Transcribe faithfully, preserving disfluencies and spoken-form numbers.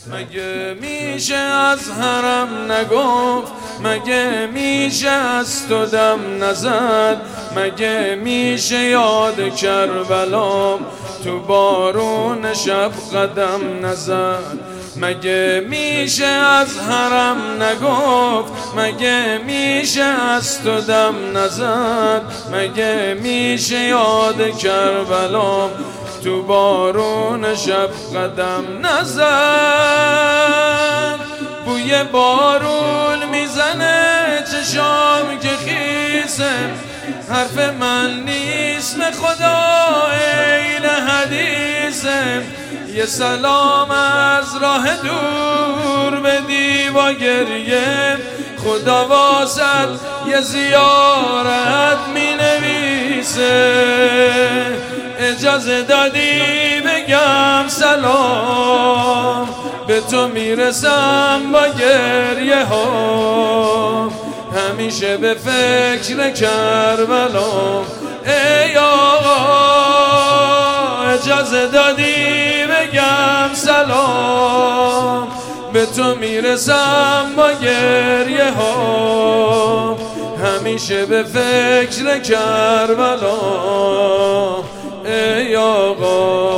مگه میشه از حرم نگفت، مگه میشه از تو دم نزد، مگه میشه یاد کربلام تو بارون شب قدم نزد، مگه میشه از حرم نگفت، مگه میشه از تو دم نزد، مگه میشه یاد کربلام تو بارون شب قدم نزد. بوی بارون میزنه چشام که خیسه، حرف من نیست به خدا عین حدیثه، یه سلام از راه دور بدی با گریه، خدا واسد یه زیارت می نویسه، اجازه دادی بگم سلام، به تو میرسم با گریه ها، همیشه به فکر کربلا. ای آقا اجازه دادی بگم سلام، به تو میرسم با گریه ها، همیشه به فکر کربلا. ای آقا